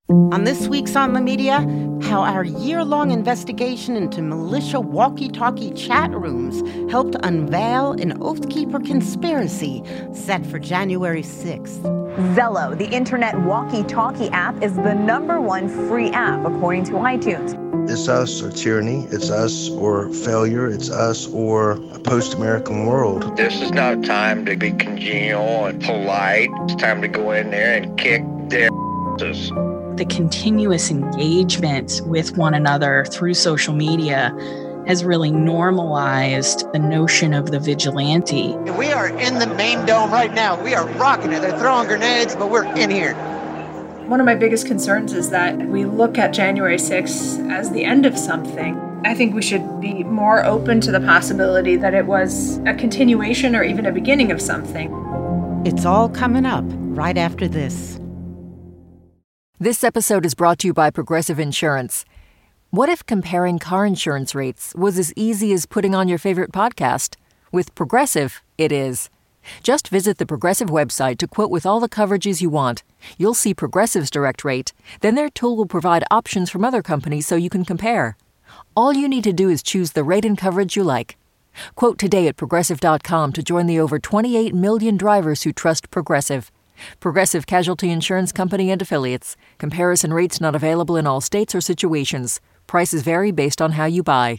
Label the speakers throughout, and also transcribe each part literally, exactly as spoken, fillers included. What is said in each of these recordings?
Speaker 1: On this week's On the Media, how our year-long investigation into militia walkie-talkie chat rooms helped unveil an Oath Keeper conspiracy set for January sixth.
Speaker 2: Zello, the internet walkie-talkie app, is the number one free app, according to iTunes.
Speaker 3: It's us or tyranny. It's us or failure. It's us or a post-American world.
Speaker 4: This is not a time to be congenial and polite. It's time to go in there and kick their asses.
Speaker 5: The continuous engagement with one another through social media has really normalized the notion of the vigilante.
Speaker 6: We are in the main dome right now. We are rocking it. They're throwing grenades, but we're in here.
Speaker 7: One of my biggest concerns is that we look at January sixth as the end of something. I think we should be more open to the possibility that it was a continuation or even a beginning of something.
Speaker 1: It's all coming up right after this.
Speaker 8: This episode is brought to you by Progressive Insurance. What if comparing car insurance rates was as easy as putting on your favorite podcast? With Progressive, it is. Just visit the Progressive website to quote with all the coverages you want. You'll see Progressive's direct rate. Then their tool will provide options from other companies so you can compare. All you need to do is choose the rate and coverage you like. Quote today at Progressive dot com to join the over twenty-eight million drivers who trust Progressive. Progressive Casualty Insurance Company and Affiliates. Comparison rates not available in all states or situations. Prices vary based on how you buy.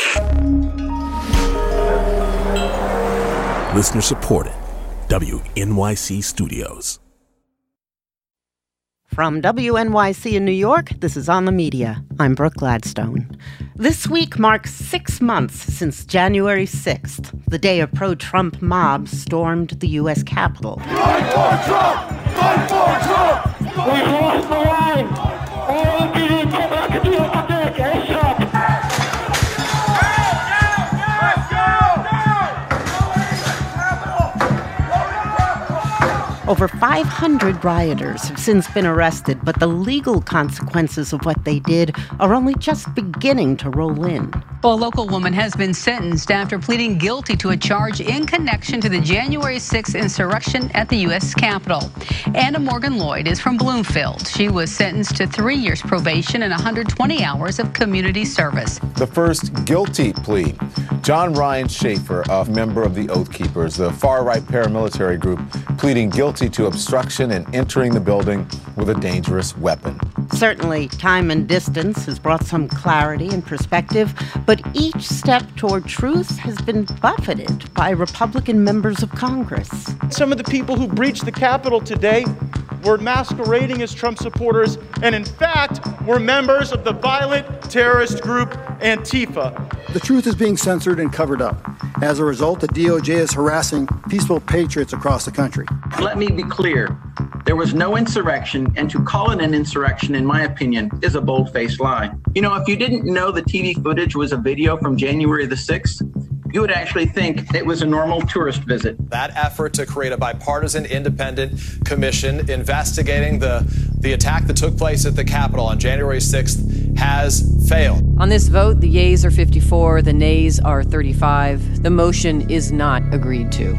Speaker 9: Listener supported. W N Y C Studios.
Speaker 1: From W N Y C in New York, this is On the Media. I'm Brooke Gladstone. This week marks six months since January sixth, the day a pro-Trump mob stormed the U S Capitol.
Speaker 10: Fight for Trump! Fight for Trump! We lost the line! All we need to come back and do it again!
Speaker 1: Over five hundred rioters have since been arrested, but the legal consequences of what they did are only just beginning to roll in.
Speaker 11: Well, a local woman has been sentenced after pleading guilty to a charge in connection to the January sixth insurrection at the U S Capitol. Anna Morgan Lloyd is from Bloomfield. She was sentenced to three years probation and one hundred twenty hours of community service.
Speaker 12: The first guilty plea. John Ryan Schaefer, a member of the Oath Keepers, the far-right paramilitary group, pleading guilty to obstruction and entering the building with a dangerous weapon.
Speaker 1: Certainly, time and distance has brought some clarity and perspective, but each step toward truth has been buffeted by Republican members of Congress.
Speaker 13: Some of the people who breached the Capitol today were masquerading as Trump supporters and, in fact, were members of the violent terrorist group Antifa.
Speaker 14: The truth is being censored and covered up. As a result, the D O J is harassing peaceful patriots across the country.
Speaker 15: Let me be clear. There was no insurrection, and to call it an insurrection, in my opinion, is a bold-faced lie. You know, if you didn't know the T V footage was a video from January the sixth, you would actually think it was a normal tourist visit.
Speaker 16: That effort to create a bipartisan independent commission investigating the, the attack that took place at the Capitol on January sixth has failed.
Speaker 17: On this vote, the yeas are fifty-four, the nays are thirty-five. The motion is not agreed to.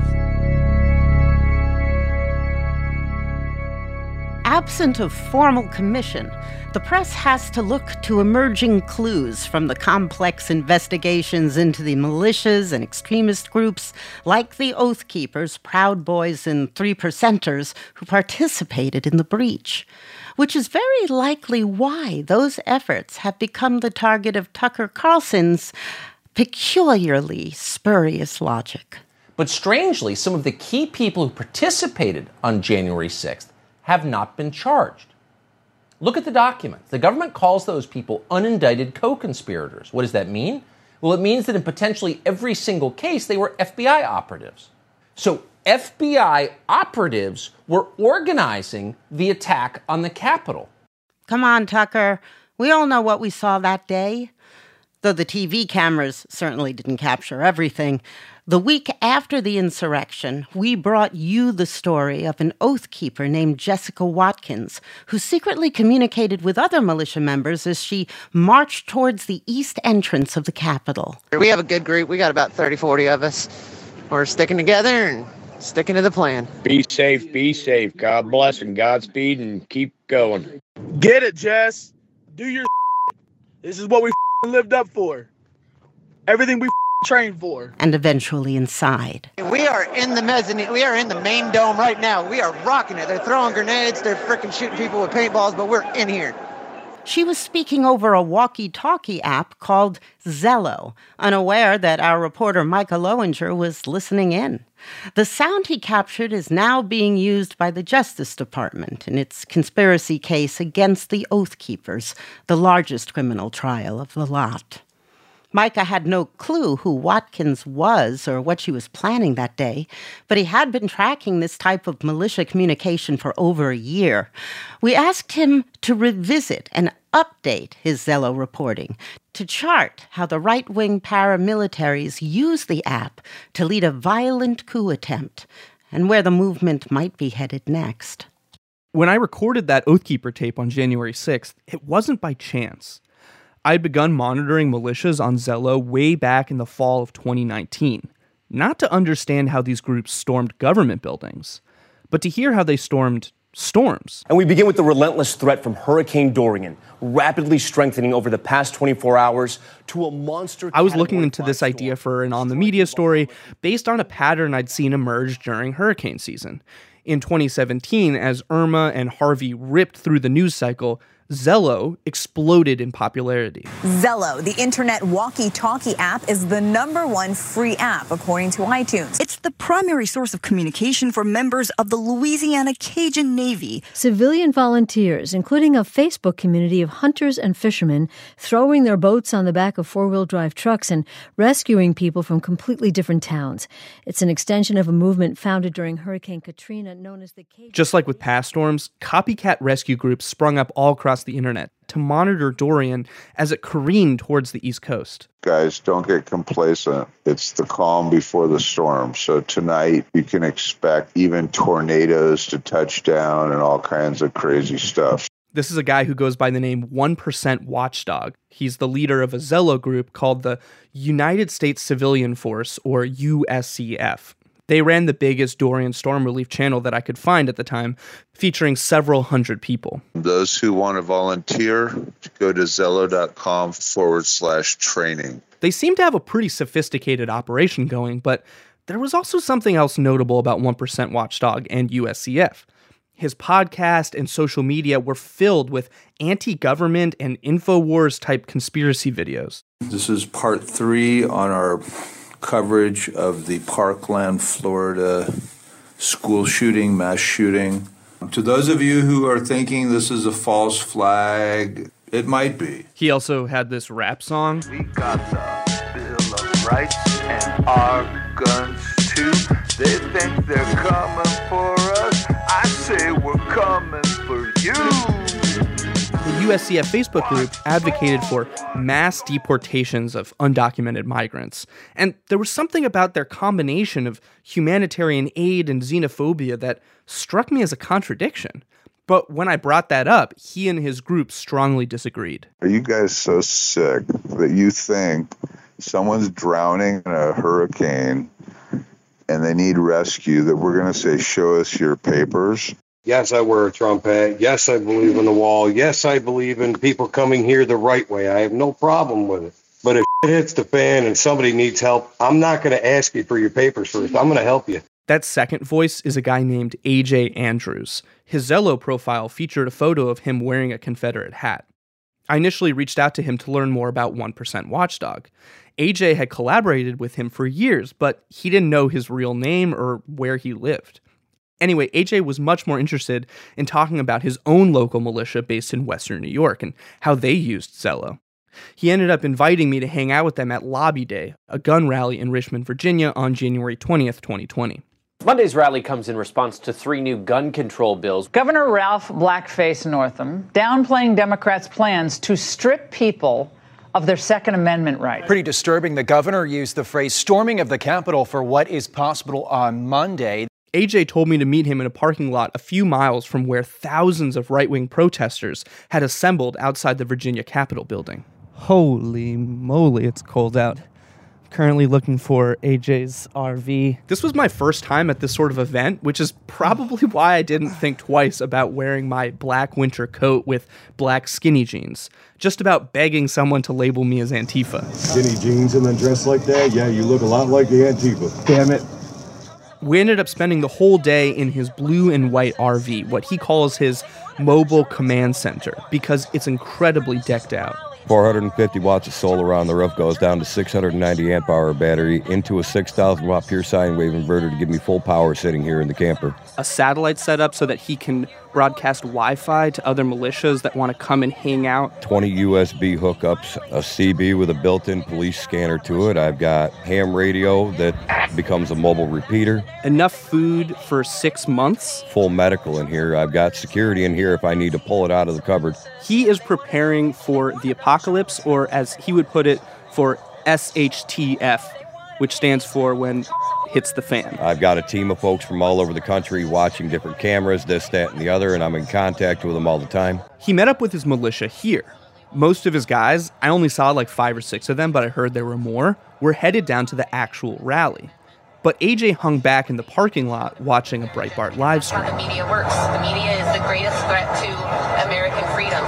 Speaker 1: Absent of formal commission, the press has to look to emerging clues from the complex investigations into the militias and extremist groups like the Oath Keepers, Proud Boys, and Three Percenters who participated in the breach, which is very likely why those efforts have become the target of Tucker Carlson's peculiarly spurious logic.
Speaker 18: But strangely, some of the key people who participated on January sixth have not been charged. Look at the documents. The government calls those people unindicted co-conspirators. What does that mean? Well, it means that in potentially every single case, they were F B I operatives. So F B I operatives were organizing the attack on the Capitol.
Speaker 1: Come on, Tucker. We all know what we saw that day. Though the T V cameras certainly didn't capture everything. The week after the insurrection, we brought you the story of an Oath Keeper named Jessica Watkins, who secretly communicated with other militia members as she marched towards the east entrance of the Capitol.
Speaker 6: We have a good group. We got about thirty, forty of us. We're sticking together and Sticking to the plan.
Speaker 4: Be safe, be safe. God bless and Godspeed, and keep going.
Speaker 19: Get it, Jess. Do your This is what we lived up for. Everything we trained for.
Speaker 1: And eventually inside.
Speaker 6: We are in the mezzanine. We are in the main dome right now. We are rocking it. They're throwing grenades. They're freaking shooting people with paintballs, but we're in here.
Speaker 1: She was speaking over a walkie-talkie app called Zello, unaware that our reporter Micah Lowinger was listening in. The sound he captured is now being used by the Justice Department in its conspiracy case against the Oath Keepers, the largest criminal trial of the lot. Micah had no clue who Watkins was or what she was planning that day, but he had been tracking this type of militia communication for over a year. We asked him to revisit and update his Zello reporting, to chart how the right-wing paramilitaries use the app to lead a violent coup attempt, and where the movement might be headed next.
Speaker 20: When I recorded that Oath Keeper tape on January sixth, it wasn't by chance. I'd begun monitoring militias on Zello way back in the fall of twenty nineteen, not to understand how these groups stormed government buildings, but to hear how they stormed storms.
Speaker 21: And we begin with the relentless threat from Hurricane Dorian, rapidly strengthening over the past twenty-four hours to a monster.
Speaker 20: I was looking into this idea for an On the Media story based on a pattern I'd seen emerge during hurricane season. In twenty seventeen, as Irma and Harvey ripped through the news cycle, Zello exploded in popularity.
Speaker 2: Zello, the internet walkie-talkie app, is the number one free app, according to iTunes.
Speaker 22: It's the primary source of communication for members of the Louisiana Cajun Navy.
Speaker 23: Civilian volunteers, including a Facebook community of hunters and fishermen, throwing their boats on the back of four-wheel drive trucks and rescuing people from completely different towns. It's an extension of a movement founded during Hurricane Katrina known as the Cajun...
Speaker 20: Just like with past storms, copycat rescue groups sprung up all across the internet to monitor Dorian as it careened towards the East Coast.
Speaker 24: Guys, don't get complacent. It's the calm before the storm. So tonight you can expect even tornadoes to touch down and all kinds of crazy stuff.
Speaker 20: This is a guy who goes by the name one percent Watchdog. He's the leader of a Zello group called the United States Civilian Force, or U S C F. They ran the biggest Dorian storm relief channel that I could find at the time, featuring several hundred people.
Speaker 24: Those who want to volunteer, go to Zello.com forward slash training.
Speaker 20: They seem to have a pretty sophisticated operation going, but there was also something else notable about one percent Watchdog and U S C F. His podcast and social media were filled with anti-government and InfoWars-type conspiracy videos.
Speaker 25: This is part three on our coverage of the Parkland, Florida school shooting, mass shooting. To those of you who are thinking this is a false flag, it might be.
Speaker 20: He also had this rap song.
Speaker 26: We got the Bill of Rights and our guns too. They think they're coming for us. I say we're coming for you.
Speaker 20: The U S C F Facebook group advocated for mass deportations of undocumented migrants. And there was something about their combination of humanitarian aid and xenophobia that struck me as a contradiction. But when I brought that up, he and his group strongly disagreed.
Speaker 24: Are you guys so sick that you think someone's drowning in a hurricane and they need rescue that we're going to say, show us your papers?
Speaker 27: Yes, I wear a Trump hat. Yes, I believe in the wall. Yes, I believe in people coming here the right way. I have no problem with it. But if it hits the fan and somebody needs help, I'm not going to ask you for your papers first. I'm going to help you.
Speaker 20: That second voice is a guy named A J Andrews. His Zello profile featured a photo of him wearing a Confederate hat. I initially reached out to him to learn more about one percent Watchdog. A J had collaborated with him for years, but he didn't know his real name or where he lived. Anyway, A J was much more interested in talking about his own local militia based in Western New York and how they used Zello. He ended up inviting me to hang out with them at Lobby Day, a gun rally in Richmond, Virginia on January twentieth, twenty twenty.
Speaker 28: Monday's rally comes in response to three new gun control bills.
Speaker 29: Governor Ralph Blackface Northam downplaying Democrats' plans to strip people of their Second Amendment rights.
Speaker 30: Pretty disturbing. The governor used the phrase storming of the Capitol for what is possible on Monday.
Speaker 20: A J told me to meet him in a parking lot a few miles from where thousands of right-wing protesters had assembled outside the Virginia Capitol building. Holy moly, it's cold out. currently looking for A J's R V. This was my first time at this sort of event, which is probably why I didn't think twice about wearing my black winter coat with black skinny jeans. Just about begging someone to label me as Antifa.
Speaker 27: Skinny jeans and then dressed like that? Yeah, you look a lot like the Antifa. Damn it.
Speaker 20: We ended up spending the whole day in his blue and white R V, what he calls his mobile command center, because it's incredibly decked out.
Speaker 3: four hundred fifty watts of solar on the roof goes down to six hundred ninety amp hour battery into a six thousand watt pure sine wave inverter to give me full power sitting here in the camper.
Speaker 20: A satellite setup so that he can broadcast Wi-Fi to other militias that want to come and hang out.
Speaker 3: twenty U S B hookups, a C B with a built-in police scanner to it. I've got ham radio that becomes a mobile repeater.
Speaker 20: Enough food for six months.
Speaker 3: Full medical in here. I've got security in here if I need to pull it out of the cupboard.
Speaker 20: He is preparing for the apocalypse, or as he would put it, for S H T F, which stands for when hits the fan.
Speaker 3: I've got a team of folks from all over the country watching different cameras, this, that, and the other, and I'm in contact with them all the time.
Speaker 20: He met up with his militia here. Most of his guys, I only saw like five or six of them, but I heard there were more, were headed down to the actual rally. But A J hung back in the parking lot watching a Breitbart live stream.
Speaker 5: How the media works. The media is the greatest threat to American freedoms.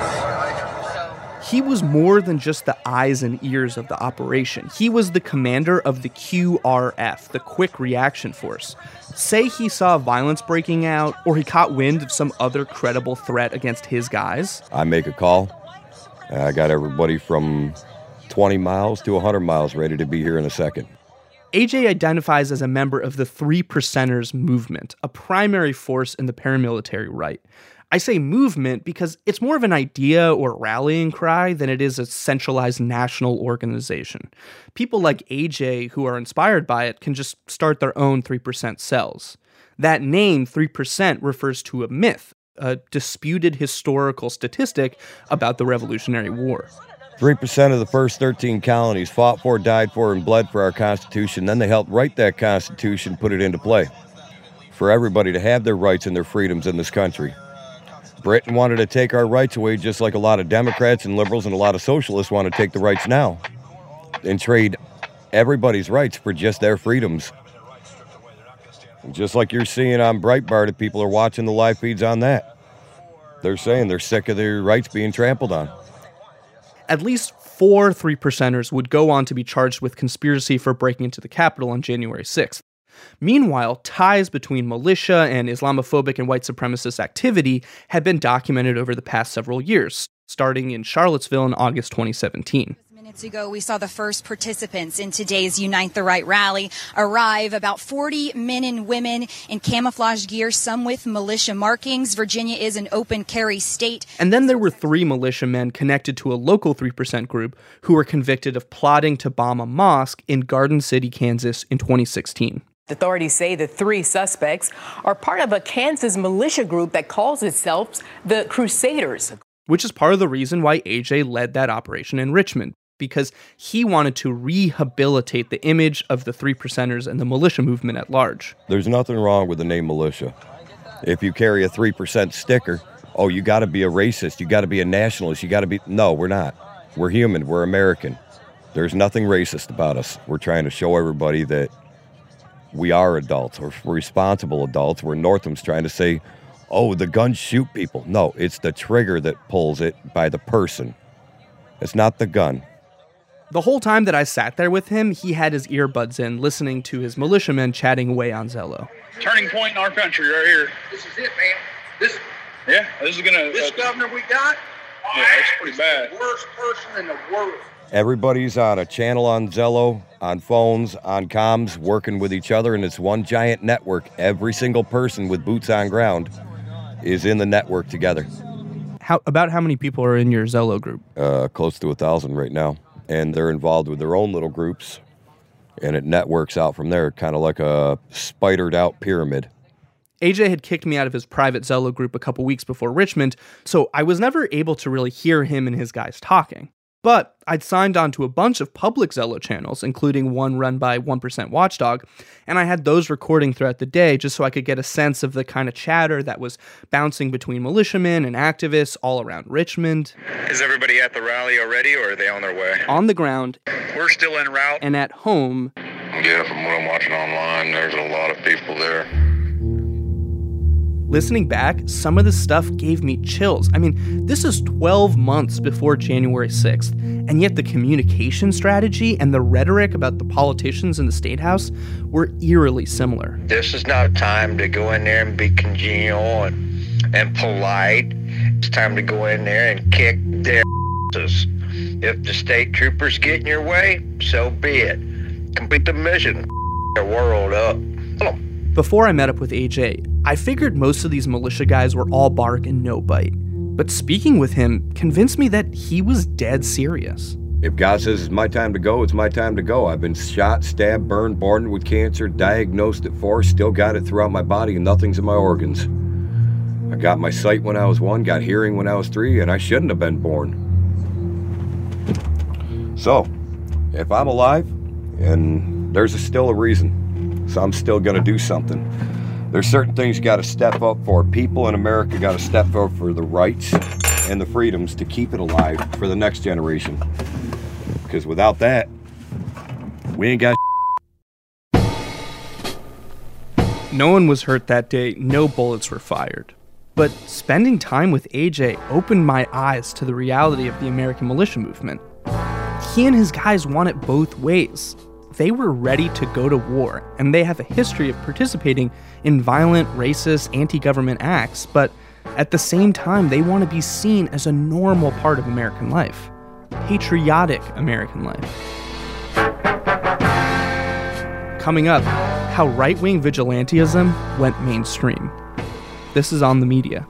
Speaker 20: He was more than just the eyes and ears of the operation. He was the commander of the Q R F, the Quick Reaction Force. Say he saw violence breaking out, or he caught wind of some other credible threat against his guys.
Speaker 3: I make a call. I got everybody from twenty miles to one hundred miles ready to be here in a second.
Speaker 20: A J identifies as a member of the Three Percenters movement, a primary force in the paramilitary right. I say movement because it's more of an idea or rallying cry than it is a centralized national organization. People like A J who are inspired by it can just start their own three percent cells. That name, three percent, refers to a myth, a disputed historical statistic about the Revolutionary War.
Speaker 3: three percent of the first thirteen colonies fought for, died for, and bled for our Constitution. Then they helped write that Constitution, put it into play. For everybody to have their rights and their freedoms in this country. Britain wanted to take our rights away just like a lot of Democrats and liberals and a lot of socialists want to take the rights now. And trade everybody's rights for just their freedoms. And just like you're seeing on Breitbart, if people are watching the live feeds on that. They're saying they're sick of their rights being trampled on.
Speaker 20: At least four three percenters would go on to be charged with conspiracy for breaking into the Capitol on January sixth. Meanwhile, ties between militia and Islamophobic and white supremacist activity had been documented over the past several years, starting in Charlottesville in August twenty seventeen.
Speaker 7: Minutes ago, we saw the first participants in today's Unite the Right rally arrive. About forty men and women in camouflage gear, some with militia markings. Virginia is an open carry state.
Speaker 20: And then there were three militiamen connected to a local three percent group who were convicted of plotting to bomb a mosque in Garden City, Kansas in twenty sixteen.
Speaker 8: Authorities say the three suspects are part of a Kansas militia group that calls itself the Crusaders.
Speaker 20: Which is part of the reason why A J led that operation in Richmond, because he wanted to rehabilitate the image of the three percenters and the militia movement at large.
Speaker 3: There's nothing wrong with the name militia. If you carry a three percent sticker, oh, you got to be a racist, you got to be a nationalist, you got to be... No, we're not. We're human, we're American. There's nothing racist about us. We're trying to show everybody that we are adults, or responsible adults, where Northam's trying to say, oh, the guns shoot people. No, it's the trigger that pulls it by the person. It's not the gun.
Speaker 20: The whole time that I sat there with him, he had his earbuds in, listening to his militiamen chatting away on Zello.
Speaker 9: Turning point in our country right here.
Speaker 10: This is it, man. This,
Speaker 9: yeah, this is gonna...
Speaker 10: This uh, governor we got?
Speaker 9: Yeah, it's pretty bad.
Speaker 10: The worst person in the world.
Speaker 3: Everybody's on a channel on Zello, on phones, on comms, working with each other, and it's one giant network. Every single person with boots on ground is in the network together.
Speaker 20: How about how many people are in your Zello group?
Speaker 3: Uh, close to a thousand right now, and they're involved with their own little groups, and it networks out from there, kind of like a spidered out pyramid.
Speaker 20: A J had kicked me out of his private Zello group a couple weeks before Richmond, so I was never able to really hear him and his guys talking. But I'd signed on to a bunch of public Zello channels, including one run by one percent Watchdog, and I had those recording throughout the day just so I could get a sense of the kind of chatter that was bouncing between militiamen and activists all around Richmond.
Speaker 4: Is everybody at the rally already, or are they on their way?
Speaker 20: On the ground.
Speaker 4: We're still en route.
Speaker 20: And at home.
Speaker 4: Yeah, from what I'm watching online, there's a lot of people there.
Speaker 20: Listening back, some of the stuff gave me chills. I mean, this is twelve months before January sixth, and yet the communication strategy and the rhetoric about the politicians in the State House were eerily similar.
Speaker 11: This is not a time to go in there and be congenial and, and polite. It's time to go in there and kick their asses. If the state troopers get in your way, so be it. Complete the mission. Their world up. Come on.
Speaker 20: Before I met up with A J, I figured most of these militia guys were all bark and no bite. But speaking with him convinced me that he was dead serious.
Speaker 3: If God says it's my time to go, it's my time to go. I've been shot, stabbed, burned, born with cancer, diagnosed at four, still got it throughout my body, and nothing's in my organs. I got my sight when I was one, got hearing when I was three, and I shouldn't have been born. So, if I'm alive, and there's a still a reason, so I'm still gonna do something. There's certain things you gotta step up for. People in America gotta step up for the rights and the freedoms to keep it alive for the next generation. Because without that, we ain't got
Speaker 20: No one was hurt that day, no bullets were fired. But spending time with A J opened my eyes to the reality of the American militia movement. He and his guys want it both ways. They were ready to go to war, and they have a history of participating in violent, racist, anti-government acts, but at the same time, they want to be seen as a normal part of American life. Patriotic American life. Coming up, how right-wing vigilantism went mainstream. This is On the Media.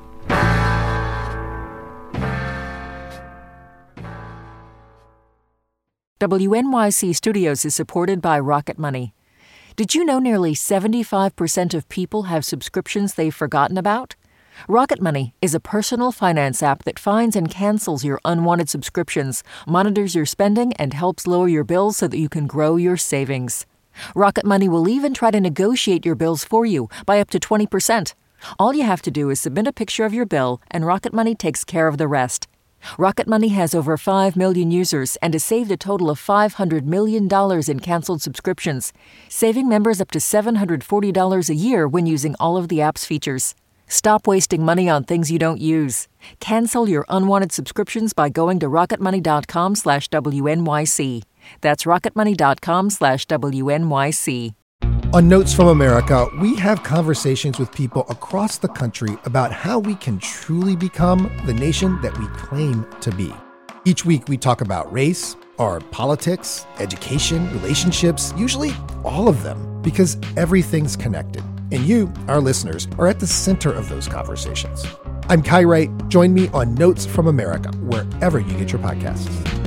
Speaker 12: W N Y C Studios is supported by Rocket Money. Did you know nearly seventy-five percent of people have subscriptions they've forgotten about? Rocket Money is a personal finance app that finds and cancels your unwanted subscriptions, monitors your spending, and helps lower your bills so that you can grow your savings. Rocket Money will even try to negotiate your bills for you by up to twenty percent. All you have to do is submit a picture of your bill, and Rocket Money takes care of the rest. Rocket Money has over five million users and has saved a total of five hundred million dollars in canceled subscriptions, saving members up to seven hundred forty dollars a year when using all of the app's features. Stop wasting money on things you don't use. Cancel your unwanted subscriptions by going to rocketmoney.com slash WNYC. That's rocketmoney.com slash WNYC.
Speaker 13: On Notes from America, we have conversations with people across the country about how we can truly become the nation that we claim to be. Each week, we talk about race, our politics, education, relationships, usually all of them, because everything's connected. And you, our listeners, are at the center of those conversations. I'm Kai Wright. Join me on Notes from America, wherever you get your podcasts.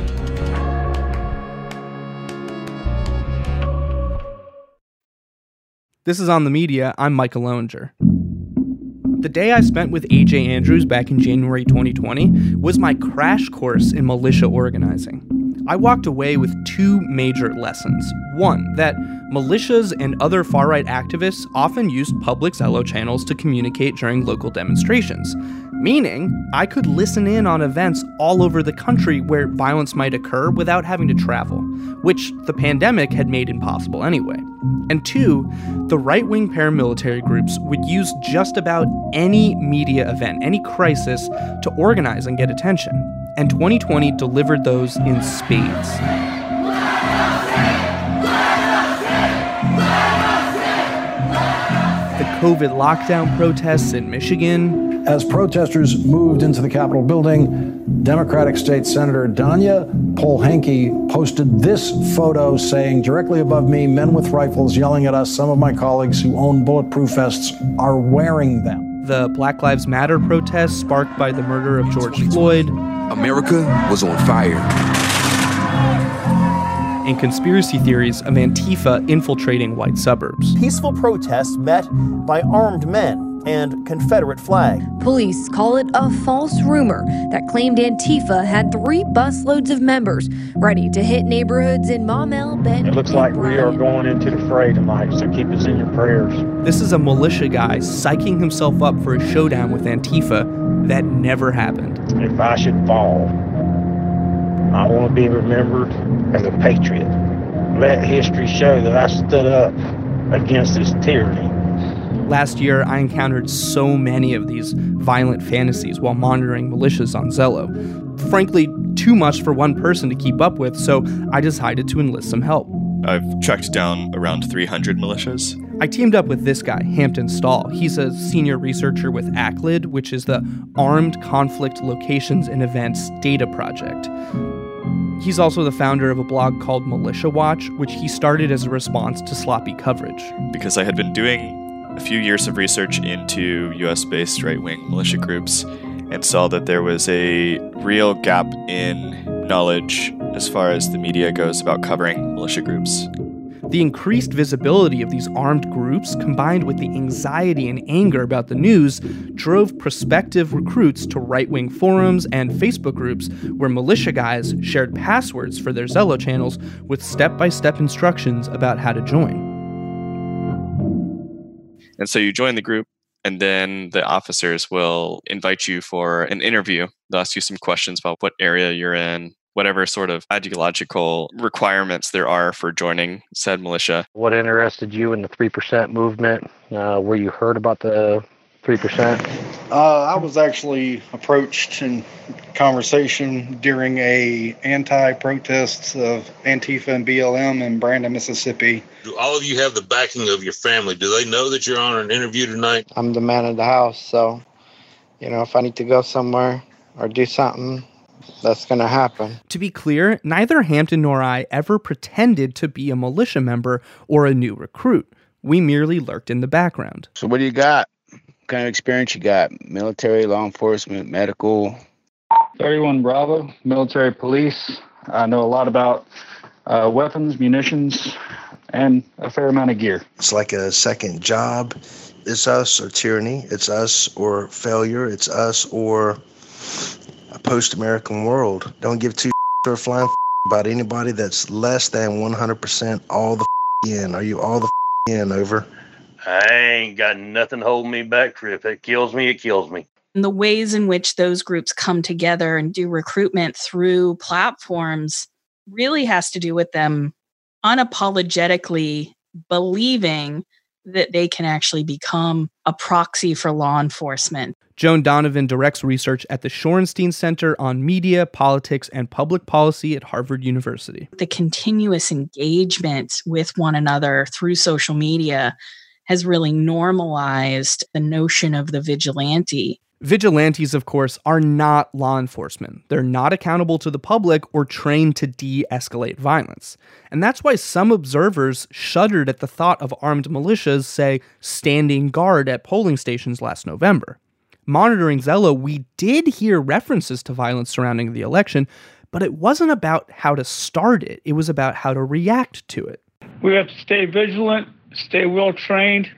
Speaker 20: This is On the Media. I'm Michael Lowinger. The day I spent with A J Andrews back in January twenty twenty was my crash course in militia organizing. I walked away with two major lessons. One, that militias and other far-right activists often used public Zello channels to communicate during local demonstrations, meaning I could listen in on events all over the country where violence might occur without having to travel, which the pandemic had made impossible anyway. And two, the right-wing paramilitary groups would use just about any media event, any crisis, to organize and get attention. And twenty twenty delivered those in spades. The COVID lockdown protests in Michigan.
Speaker 14: As protesters moved into the Capitol building, Democratic State Senator Danya Polehanki posted this photo saying, directly above me, men with rifles yelling at us. Some of my colleagues who own bulletproof vests are wearing them.
Speaker 20: The Black Lives Matter protests sparked by the murder of George Floyd.
Speaker 15: America was on fire.
Speaker 20: And conspiracy theories of Antifa infiltrating white suburbs.
Speaker 16: Peaceful protests met by armed men
Speaker 1: and Confederate flag.
Speaker 2: Police call it a false rumor that claimed Antifa had three busloads of members ready to hit neighborhoods in Maumelle, Benton.
Speaker 6: It looks like we are going into the fray tonight, so keep us in your prayers.
Speaker 20: This is a militia guy psyching himself up for a showdown with Antifa that never happened.
Speaker 6: If I should fall, I want to be remembered as a patriot. Let history show that I stood up against this tyranny.
Speaker 20: Last year, I encountered so many of these violent fantasies while monitoring militias on Zello. Frankly, too much for one person to keep up with, so I decided to enlist some help.
Speaker 16: I've tracked down around three hundred militias.
Speaker 20: I teamed up with this guy, Hampton Stahl. He's a senior researcher with A C L I D, which is the Armed Conflict Locations and Events Data Project. He's also the founder of a blog called Militia Watch, which he started as a response to sloppy coverage.
Speaker 16: Because I had been doing a few years of research into U S-based right-wing militia groups and saw that there was a real gap in knowledge as far as the media goes about covering militia groups.
Speaker 20: The increased visibility of these armed groups, combined with the anxiety and anger about the news, drove prospective recruits to right-wing forums and Facebook groups where militia guys shared passwords for their Zello channels with step-by-step instructions about how to join.
Speaker 16: And so you join the group, and then the officers will invite you for an interview. They'll ask you some questions about what area you're in, whatever sort of ideological requirements there are for joining said militia.
Speaker 6: What interested you in the three percent movement? Uh, where you heard about the three percent?
Speaker 17: Uh, I was actually approached in conversation during a anti-protest of Antifa and B L M in Brandon, Mississippi.
Speaker 18: Do all of you have the backing of your family? Do they know that you're on an interview tonight?
Speaker 19: I'm the man of the house, so, you know, if I need to go somewhere or do something, that's going to happen.
Speaker 20: To be clear, neither Hampton nor I ever pretended to be a militia member or a new recruit. We merely lurked in the background.
Speaker 21: So what do you got? What kind of experience you got? Military, law enforcement, medical?
Speaker 17: thirty-one Bravo, military police. I know a lot about uh, weapons, munitions, and a fair amount of gear.
Speaker 22: It's like a second job. It's us or tyranny. It's us or failure. It's us or a post-American world. Don't give two or a flying about anybody that's less than one hundred percent all the in. Are you all the in? Over.
Speaker 23: I ain't got nothing holding me back, If it kills me, it kills me.
Speaker 31: And the ways in which those groups come together and do recruitment through platforms really has to do with them unapologetically believing that they can actually become a proxy for law enforcement.
Speaker 20: Joan Donovan directs research at the Shorenstein Center on Media, Politics, and Public Policy at Harvard University.
Speaker 31: The continuous engagement with one another through social media has really normalized the notion of the vigilante.
Speaker 20: Vigilantes, of course, are not law enforcement. They're not accountable to the public or trained to de-escalate violence. And that's why some observers shuddered at the thought of armed militias, say, standing guard at polling stations last November. Monitoring Zello, we did hear references to violence surrounding the election, but it wasn't about how to start it. It was about how to react to it.
Speaker 17: We have to stay vigilant, stay well trained,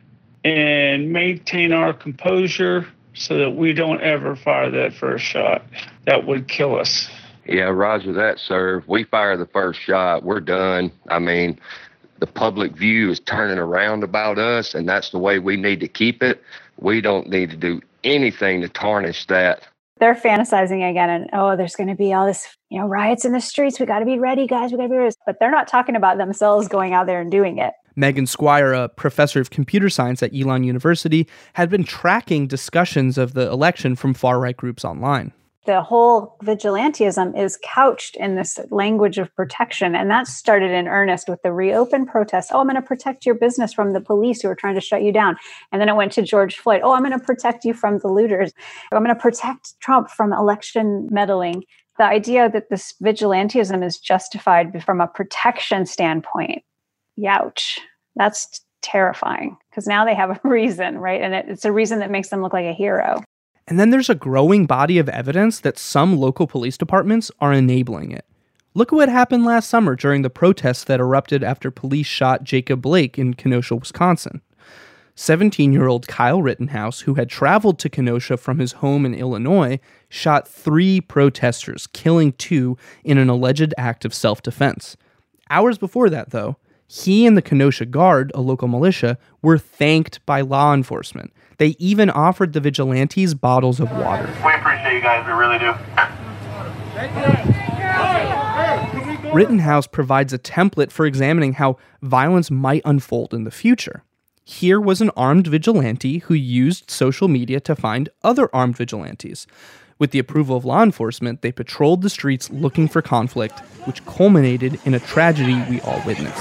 Speaker 17: and maintain our composure so that we don't ever fire that first shot. That would kill us.
Speaker 27: Yeah, roger that, sir. If we fire the first shot, we're done. I mean, the public view is turning around about us, and that's the way we need to keep it. We don't need to do anything to tarnish that.
Speaker 32: They're fantasizing again, and oh, there's going to be all this, you know, riots in the streets. We got to be ready, guys. We got to be ready. But they're not talking about themselves going out there and doing it.
Speaker 20: Megan Squire, a professor of computer science at Elon University, had been tracking discussions of the election from far-right groups online.
Speaker 32: The whole vigilantism is couched in this language of protection, and that started in earnest with the Reopen protest. Oh, I'm going to protect your business from the police who are trying to shut you down. And then it went to George Floyd. Oh, I'm going to protect you from the looters. I'm going to protect Trump from election meddling. The idea that this vigilantism is justified from a protection standpoint, youch, that's terrifying, because now they have a reason, right? And it, it's a reason that makes them look like a hero.
Speaker 20: And then there's a growing body of evidence that some local police departments are enabling it. Look at what happened last summer during the protests that erupted after police shot Jacob Blake in Kenosha, Wisconsin. seventeen-year-old Kyle Rittenhouse, who had traveled to Kenosha from his home in Illinois, shot three protesters, killing two in an alleged act of self-defense. Hours before that, though, he and the Kenosha Guard, a local militia, were thanked by law enforcement. They even offered the vigilantes bottles of water.
Speaker 1: We appreciate you guys, we really do.
Speaker 20: Rittenhouse provides a template for examining how violence might unfold in the future. Here was an armed vigilante who used social media to find other armed vigilantes. With the approval of law enforcement, they patrolled the streets looking for conflict, which culminated in a tragedy we all witnessed.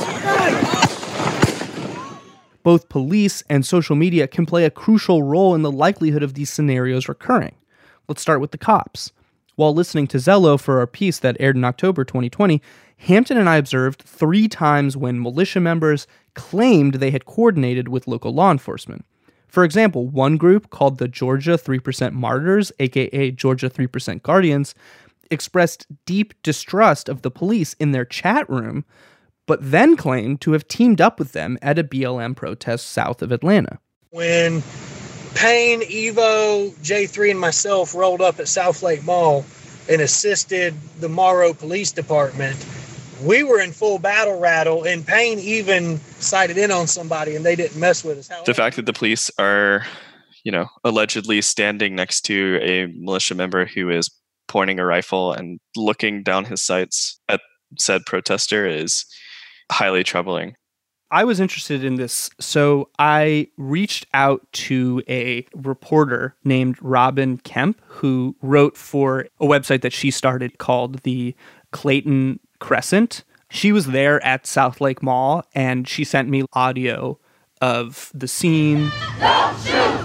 Speaker 20: Both police and social media can play a crucial role in the likelihood of these scenarios recurring. Let's start with the cops. While listening to Zello for our piece that aired in October twenty twenty, Hampton and I observed three times when militia members claimed they had coordinated with local law enforcement. For example, one group called the Georgia three percent Martyrs, aka Georgia three percent Guardians, expressed deep distrust of the police in their chat room, but then claimed to have teamed up with them at a B L M protest south of Atlanta.
Speaker 5: When Payne, Evo, J three, and myself rolled up at South Lake Mall and assisted the Morrow Police Department, we were in full battle rattle, and Payne even sighted in on somebody, and they didn't mess with us. However,
Speaker 16: the fact that the police are, you know, allegedly standing next to a militia member who is pointing a rifle and looking down his sights at said protester is highly troubling.
Speaker 20: I was interested in this, so I reached out to a reporter named Robin Kemp, who wrote for a website that she started called the Clayton Crescent. She was there at South Lake Mall, and she sent me audio of the scene. Don't shoot!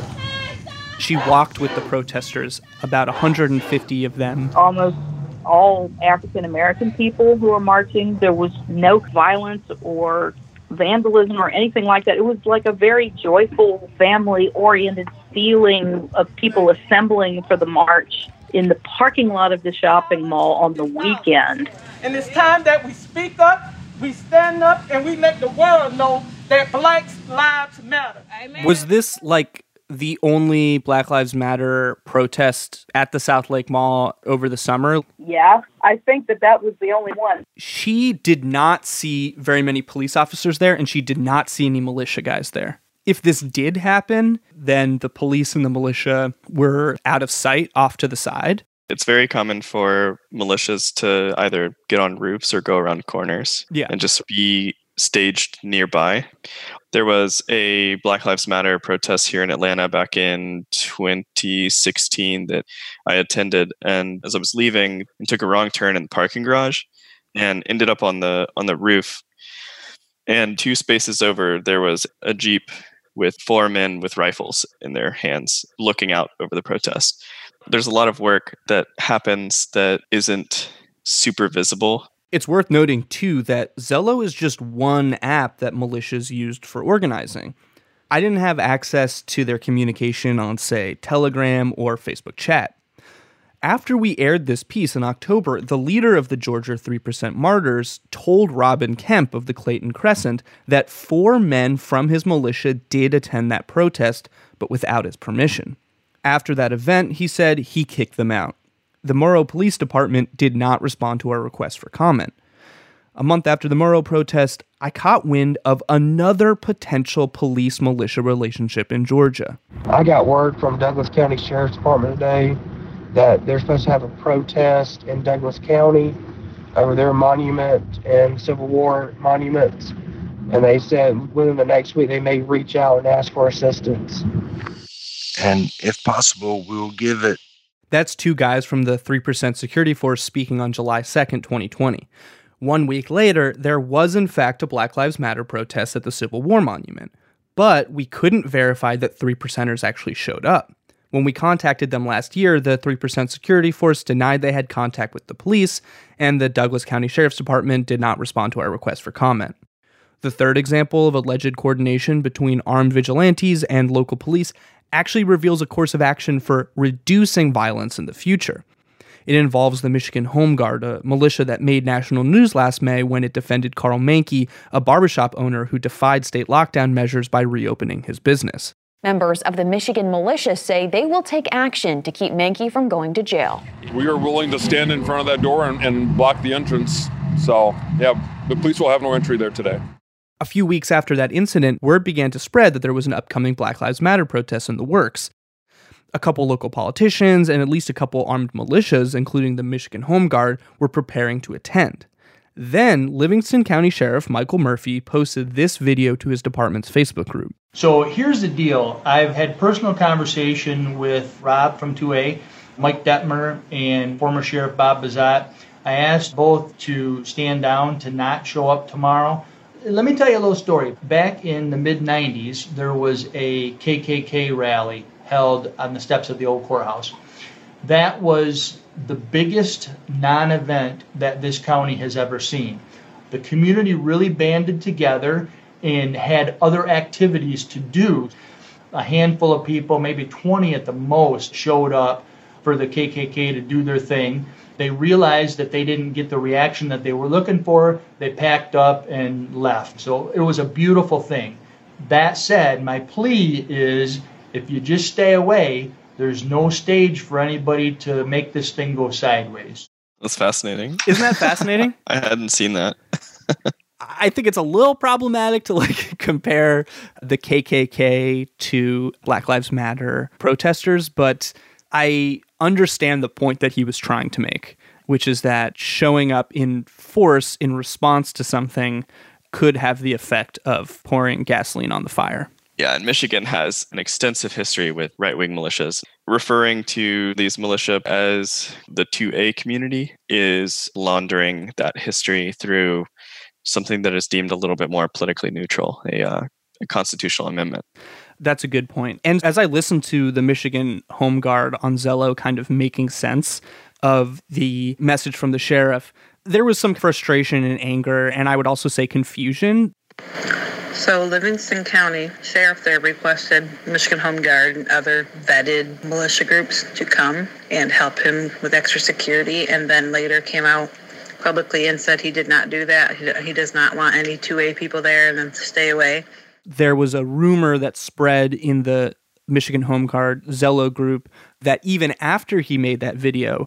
Speaker 20: She walked with the protesters, about one hundred fifty of them.
Speaker 7: Almost all African-American people who were marching. There was no violence or vandalism or anything like that. It was like a very joyful, family-oriented feeling of people assembling for the march in the parking lot of the shopping mall on the weekend.
Speaker 8: And it's time that we speak up, we stand up, and we let the world know that Black lives matter. Amen.
Speaker 20: Was this like the only Black Lives Matter protest at the South Lake Mall over the summer?
Speaker 7: Yeah, I think that that was the only one.
Speaker 20: She did not see very many police officers there, and she did not see any militia guys there. If this did happen, then the police and the militia were out of sight, off to the side.
Speaker 16: It's very common for militias to either get on roofs or go around corners
Speaker 20: yeah.
Speaker 16: and just be staged nearby. There was a Black Lives Matter protest here in Atlanta back in twenty sixteen that I attended, and as I was leaving, I took a wrong turn in the parking garage and ended up on the on the roof. And two spaces over, there was a Jeep with four men with rifles in their hands looking out over the protest. There's a lot of work that happens that isn't super visible.
Speaker 20: It's worth noting, too, that Zello is just one app that militias used for organizing. I didn't have access to their communication on, say, Telegram or Facebook chat. After we aired this piece in October, the leader of the Georgia three percent Martyrs told Robin Kemp of the Clayton Crescent that four men from his militia did attend that protest, but without his permission. After that event, he said he kicked them out. The Morrow Police Department did not respond to our request for comment. A month after the Morrow protest, I caught wind of another potential police-militia relationship in Georgia.
Speaker 9: I got word from Douglas County Sheriff's Department today that they're supposed to have a protest in Douglas County over their monument and Civil War monuments. And they said within the next week they may reach out and ask for assistance.
Speaker 22: And if possible, we'll give it.
Speaker 20: That's two guys from the three percent security force speaking on July second, twenty twenty. One week later, there was in fact a Black Lives Matter protest at the Civil War Monument, but we couldn't verify that three percenters actually showed up. When we contacted them last year, the three percent security force denied they had contact with the police, and the Douglas County Sheriff's Department did not respond to our request for comment. The third example of alleged coordination between armed vigilantes and local police actually reveals a course of action for reducing violence in the future. It involves the Michigan Home Guard, a militia that made national news last May when it defended Carl Mahnke, a barbershop owner who defied state lockdown measures by reopening his business.
Speaker 3: Members of the Michigan militia say they will take action to keep Mahnke from going to jail.
Speaker 4: We are willing to stand in front of that door and, and block the entrance. So, yeah, the police will have no entry there today.
Speaker 20: A few weeks after that incident, word began to spread that there was an upcoming Black Lives Matter protest in the works. A couple local politicians and at least a couple armed militias, including the Michigan Home Guard, were preparing to attend. Then, Livingston County Sheriff Michael Murphy posted this video to his department's Facebook group.
Speaker 10: So here's the deal. I've had personal conversation with Rob from two A, Mike Detmer, and former Sheriff Bob Bazat. I asked both to stand down, to not show up tomorrow. Let me tell you a little story. Back in the mid nineties, there was a K K K rally held on the steps of the old courthouse. That was the biggest non-event that this county has ever seen. The community really banded together and had other activities to do. A handful of people, maybe twenty at the most, showed up for the K K K to do their thing. They realized that they didn't get the reaction that they were looking for. They packed up and left. So it was a beautiful thing. That said, my plea is if you just stay away, there's no stage for anybody to make this thing go sideways.
Speaker 16: That's fascinating.
Speaker 20: Isn't that fascinating?
Speaker 16: I hadn't seen that.
Speaker 20: I think it's a little problematic to like compare the K K K to Black Lives Matter protesters, but I understand the point that he was trying to make, which is that showing up in force in response to something could have the effect of pouring gasoline on the fire.
Speaker 16: Yeah, and Michigan has an extensive history with right-wing militias. Referring to these militia as the two A community is laundering that history through something that is deemed a little bit more politically neutral, a, uh, a constitutional amendment.
Speaker 20: That's a good point. And as I listened to the Michigan Home Guard on Zello kind of making sense of the message from the sheriff, there was some frustration and anger, and I would also say confusion.
Speaker 11: So Livingston County Sheriff there requested Michigan Home Guard and other vetted militia groups to come and help him with extra security, and then later came out publicly and said he did not do that. He, he does not want any two A people there and then to stay away.
Speaker 20: There was a rumor that spread in the Michigan Home Guard Zello group that even after he made that video,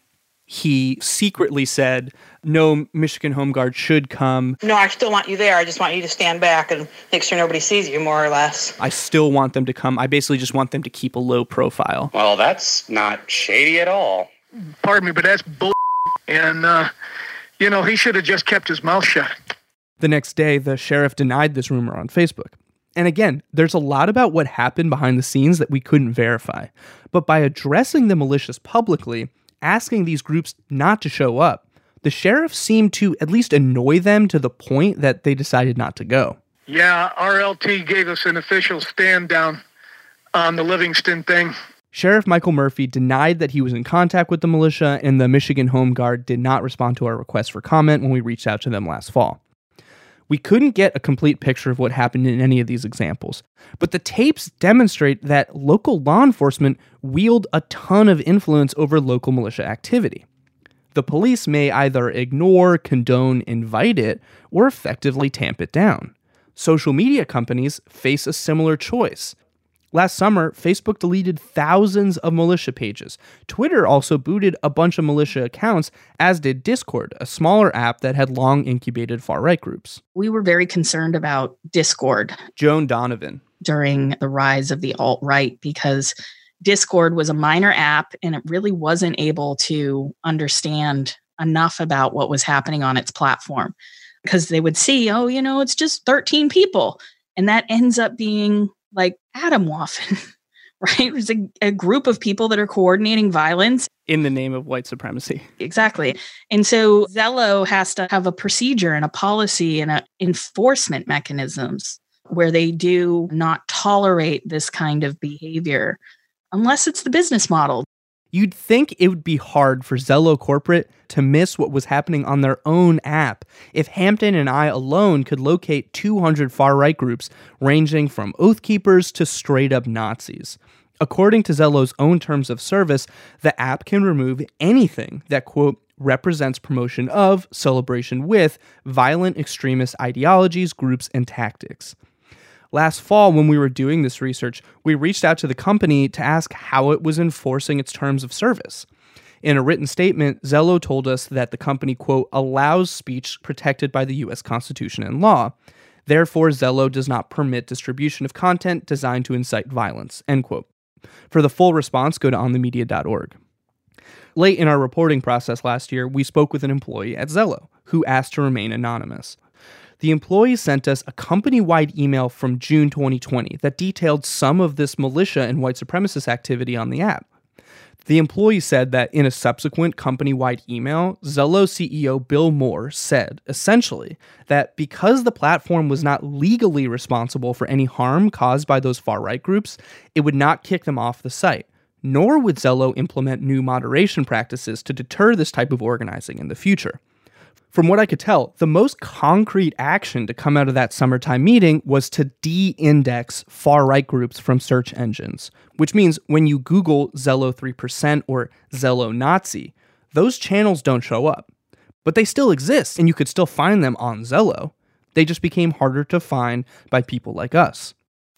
Speaker 20: he secretly said, no, Michigan Home Guard should come.
Speaker 11: No, I still want you there. I just want you to stand back and make sure nobody sees you, more or less.
Speaker 20: I still want them to come. I basically just want them to keep a low profile.
Speaker 12: Well, that's not shady at all.
Speaker 13: Pardon me, but that's bull. And, uh, you know, he should have just kept his mouth shut.
Speaker 20: The next day, the sheriff denied this rumor on Facebook. And again, there's a lot about what happened behind the scenes that we couldn't verify. But by addressing the militias publicly, asking these groups not to show up, the sheriff seemed to at least annoy them to the point that they decided not to go.
Speaker 13: Yeah, R L T gave us an official stand down on the Livingston thing.
Speaker 20: Sheriff Michael Murphy denied that he was in contact with the militia, and the Michigan Home Guard did not respond to our request for comment when we reached out to them last fall. We couldn't get a complete picture of what happened in any of these examples, but the tapes demonstrate that local law enforcement wield a ton of influence over local militia activity. The police may either ignore, condone, invite it, or effectively tamp it down. Social media companies face a similar choice. Last summer, Facebook deleted thousands of militia pages. Twitter also booted a bunch of militia accounts, as did Discord, a smaller app that had long incubated far-right groups.
Speaker 31: We were very concerned about Discord.
Speaker 20: Joan Donovan.
Speaker 31: During the rise of the alt-right, because Discord was a minor app and it really wasn't able to understand enough about what was happening on its platform. Because they would see, oh, you know, it's just thirteen people. And that ends up being like Atomwaffen, right? There's a, a group of people that are coordinating violence.
Speaker 20: In the name of white supremacy.
Speaker 31: Exactly. And so Zello has to have a procedure and a policy and a enforcement mechanisms where they do not tolerate this kind of behavior unless it's the business model.
Speaker 20: You'd think it would be hard for Zello Corporate to miss what was happening on their own app if Hampton and I alone could locate two hundred far-right groups ranging from Oath Keepers to straight-up Nazis. According to Zello's own terms of service, the app can remove anything that, quote, represents promotion of, celebration with, violent extremist ideologies, groups, and tactics. Last fall, when we were doing this research, we reached out to the company to ask how it was enforcing its terms of service. In a written statement, Zello told us that the company, quote, allows speech protected by the U S Constitution and law. Therefore, Zello does not permit distribution of content designed to incite violence, end quote. For the full response, go to on the media dot org. Late in our reporting process last year, we spoke with an employee at Zello who asked to remain anonymous. The employee sent us a company-wide email from June twenty twenty that detailed some of this militia and white supremacist activity on the app. The employee said that in a subsequent company-wide email, Zello C E O Bill Moore said, essentially, that because the platform was not legally responsible for any harm caused by those far-right groups, it would not kick them off the site, nor would Zello implement new moderation practices to deter this type of organizing in the future. From what I could tell, the most concrete action to come out of that summertime meeting was to de-index far-right groups from search engines, which means when you Google Zello three percent or Zello Nazi, those channels don't show up. But they still exist, and you could still find them on Zello. They just became harder to find by people like us.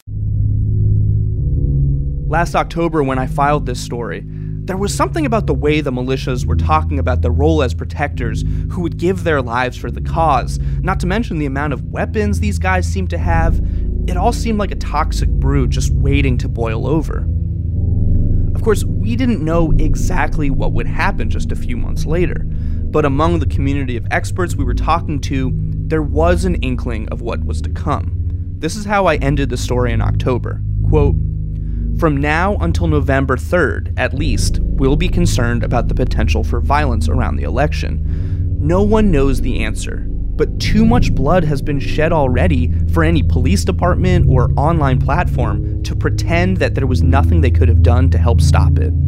Speaker 20: Last October, when I filed this story, there was something about the way the militias were talking about their role as protectors who would give their lives for the cause, not to mention the amount of weapons these guys seemed to have. It all seemed like a toxic brew just waiting to boil over. Of course, we didn't know exactly what would happen just a few months later, but among the community of experts we were talking to, there was an inkling of what was to come. This is how I ended the story in October. Quote, "From now until November third, at least, we'll be concerned about the potential for violence around the election. No one knows the answer, but too much blood has been shed already for any police department or online platform to pretend that there was nothing they could have done to help stop it."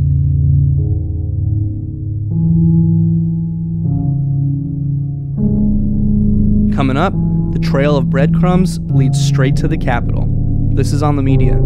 Speaker 20: Coming up, the trail of breadcrumbs leads straight to the Capitol. This is On the Media.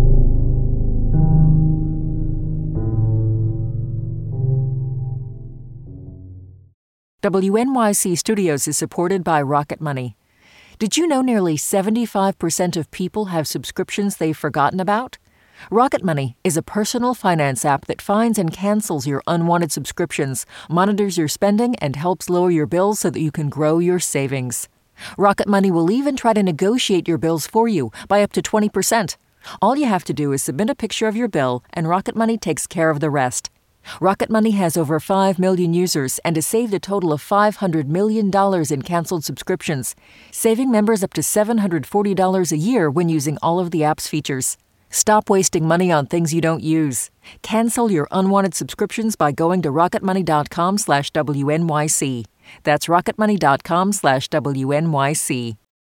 Speaker 2: W N Y C Studios is supported by Rocket Money. Did you know nearly seventy-five percent of people have subscriptions they've forgotten about? Rocket Money is a personal finance app that finds and cancels your unwanted subscriptions, monitors your spending, and helps lower your bills so that you can grow your savings. Rocket Money will even try to negotiate your bills for you by up to twenty percent. All you have to do is submit a picture of your bill, and Rocket Money takes care of the rest. Rocket Money has over five million users and has saved a total of five hundred million dollars in canceled subscriptions, saving members up to seven hundred forty dollars a year when using all of the app's features. Stop wasting money on things you don't use. Cancel your unwanted subscriptions by going to rocketmoney.com slash WNYC. That's rocketmoney.com slash WNYC.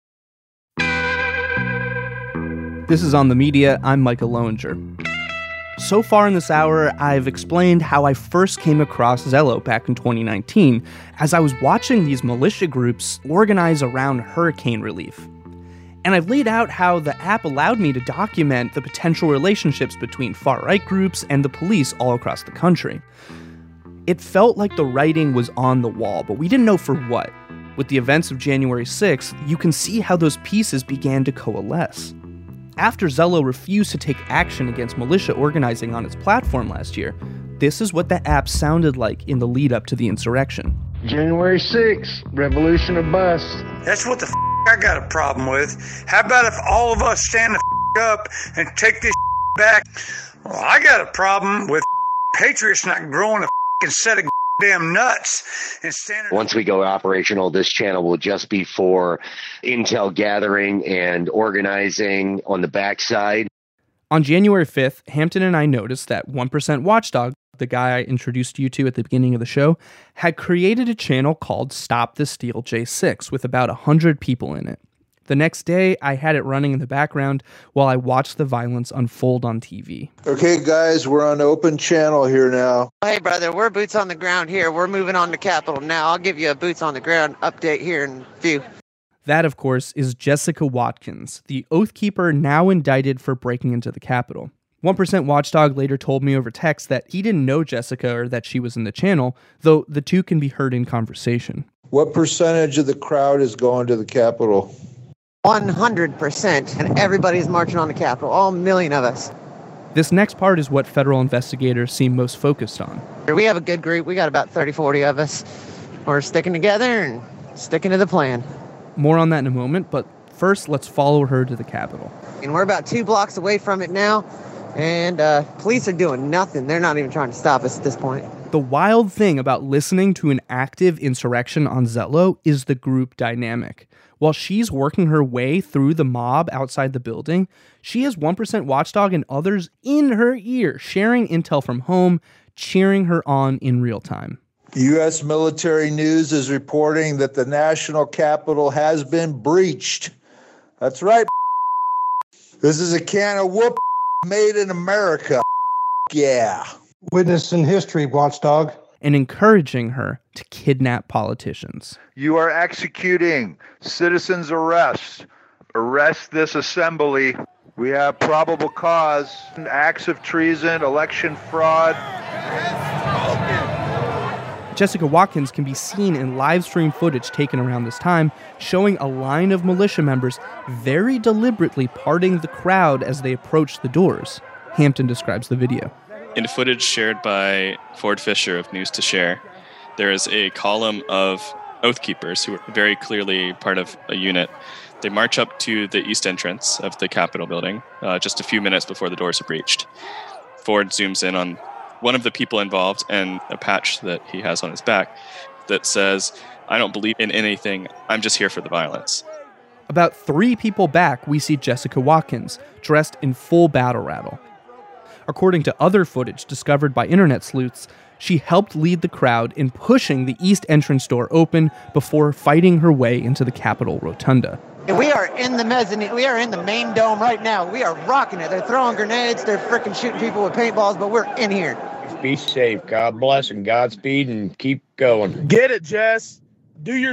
Speaker 20: This is On the Media. I'm Micah Lowinger. So far in this hour, I've explained how I first came across Zello back in twenty nineteen as I was watching these militia groups organize around hurricane relief. And I've laid out how the app allowed me to document the potential relationships between far-right groups and the police all across the country. It felt like the writing was on the wall, but we didn't know for what. With the events of January sixth, you can see how those pieces began to coalesce. After Zello refused to take action against militia organizing on its platform last year, this is what the app sounded like in the lead-up to the insurrection.
Speaker 6: January sixth, revolution or bust.
Speaker 14: That's what the f*** I got a problem with. How about if all of us stand the f*** up and take this back? Well, I got a problem with patriots not growing a f***ing set of damn nuts and standing.
Speaker 15: Once we go operational, this channel will just be for intel gathering and organizing on the backside.
Speaker 20: On January fifth, Hampton and I noticed that one percent Watchdog, the guy I introduced you to at the beginning of the show, had created a channel called Stop the Steal J six with about one hundred people in it. The next day, I had it running in the background while I watched the violence unfold on T V.
Speaker 18: Okay, guys, we're on open channel here now.
Speaker 19: Hey, brother, we're boots on the ground here. We're moving on to Capitol now. I'll give you a boots on the ground update here in a few.
Speaker 20: That, of course, is Jessica Watkins, the Oath Keeper now indicted for breaking into the Capitol. one percent Watchdog later told me over text that he didn't know Jessica or that she was in the channel, though the two can be heard in conversation.
Speaker 18: What percentage of the crowd is going to the Capitol?
Speaker 19: one hundred percent, and everybody's marching on the Capitol, all million of us.
Speaker 20: This next part is what federal investigators seem most focused on.
Speaker 19: We have a good group. We got about thirty, forty of us. We're sticking together and sticking to the plan.
Speaker 20: More on that in a moment, but first let's follow her to the Capitol.
Speaker 19: And we're about two blocks away from it now, and uh, police are doing nothing. They're not even trying to stop us at this point.
Speaker 20: The wild thing about listening to an active insurrection on Zello is the group dynamic. While she's working her way through the mob outside the building, she has one percent Watchdog and others in her ear, sharing intel from home, cheering her on in real time.
Speaker 18: U S military news is reporting that the national Capitol has been breached. That's right. This is a can of whoop made in America. Yeah.
Speaker 6: Witness in history, Watchdog.
Speaker 20: And encouraging her to kidnap politicians.
Speaker 1: You are executing citizens' arrest. Arrest this assembly. We have probable cause, acts of treason, election fraud.
Speaker 20: Jessica Watkins can be seen in live stream footage taken around this time, showing a line of militia members very deliberately parting the crowd as they approach the doors. Hampton describes the video.
Speaker 16: In footage shared by Ford Fisher of News to Share, there is a column of Oath Keepers who are very clearly part of a unit. They march up to the east entrance of the Capitol building uh, just a few minutes before the doors are breached. Ford zooms in on one of the people involved and a patch that he has on his back that says, "I don't believe in anything, I'm just here for the violence."
Speaker 20: About three people back, we see Jessica Watkins, dressed in full battle rattle. According to other footage discovered by internet sleuths, she helped lead the crowd in pushing the east entrance door open before fighting her way into the Capitol rotunda.
Speaker 19: And we are in the mezzanine. We are in the main dome right now. We are rocking it. They're throwing grenades. They're freaking shooting people with paintballs, but we're in here.
Speaker 17: Be safe. God bless and Godspeed, and keep going.
Speaker 5: Get it, Jess. Do your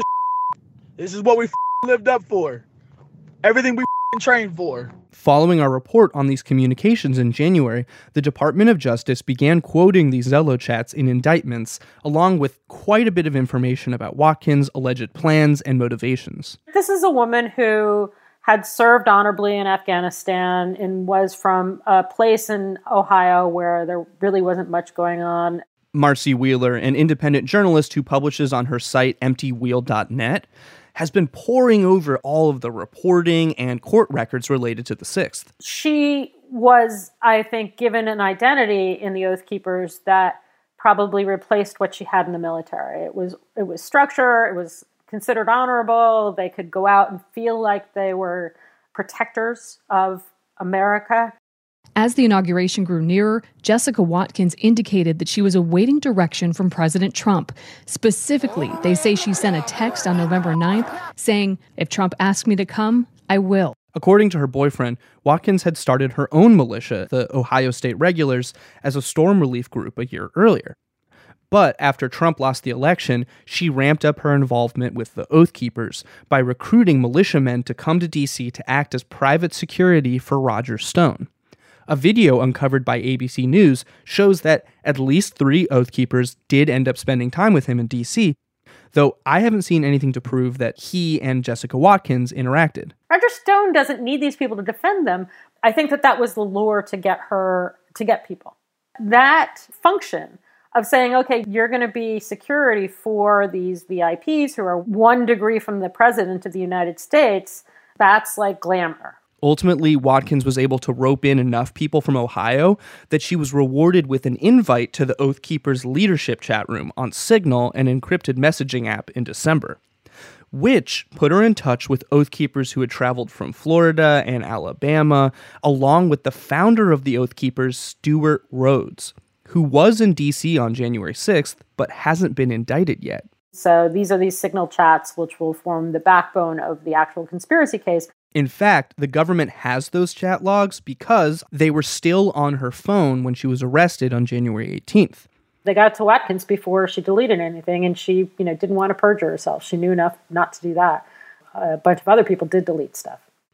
Speaker 5: This is what we lived up for. Everything we trained for.
Speaker 20: Following our report on these communications in January, the Department of Justice began quoting these Zello chats in indictments, along with quite a bit of information about Watkins' alleged plans and motivations.
Speaker 21: This is a woman who had served honorably in Afghanistan and was from a place in Ohio where there really wasn't much going on.
Speaker 20: Marcy Wheeler, an independent journalist who publishes on her site empty wheel dot net, has been poring over all of the reporting and court records related to the sixth.
Speaker 21: She was, I think, given an identity in the Oath Keepers that probably replaced what she had in the military. It was it was structure, it was considered honorable, they could go out and feel like they were protectors of America.
Speaker 23: As the inauguration grew nearer, Jessica Watkins indicated that she was awaiting direction from President Trump. Specifically, they say she sent a text on November ninth saying, "If Trump asks me to come, I will."
Speaker 20: According to her boyfriend, Watkins had started her own militia, the Ohio State Regulars, as a storm relief group a year earlier. But after Trump lost the election, she ramped up her involvement with the Oath Keepers by recruiting militiamen to come to D C to act as private security for Roger Stone. A video uncovered by A B C News shows that at least three Oath Keepers did end up spending time with him in D C, though I haven't seen anything to prove that he and Jessica Watkins interacted.
Speaker 21: Roger Stone doesn't need these people to defend them. I think that that was the lure to get her, to get people. That function of saying, okay, you're going to be security for these V I Ps who are one degree from the president of the United States, that's like glamour.
Speaker 20: Ultimately, Watkins was able to rope in enough people from Ohio that she was rewarded with an invite to the Oath Keepers leadership chat room on Signal, an encrypted messaging app, in December, which put her in touch with Oath Keepers who had traveled from Florida and Alabama, along with the founder of the Oath Keepers, Stuart Rhodes, who was in D C on January sixth, but hasn't been indicted yet.
Speaker 21: So these are these Signal chats which will form the backbone of the actual conspiracy case.
Speaker 20: In fact, the government has those chat logs because they were still on her phone when she was arrested on January eighteenth.
Speaker 21: They got to Watkins before she deleted anything, and she, you know, didn't want to perjure herself. She knew enough not to do that. A bunch of other people did delete stuff.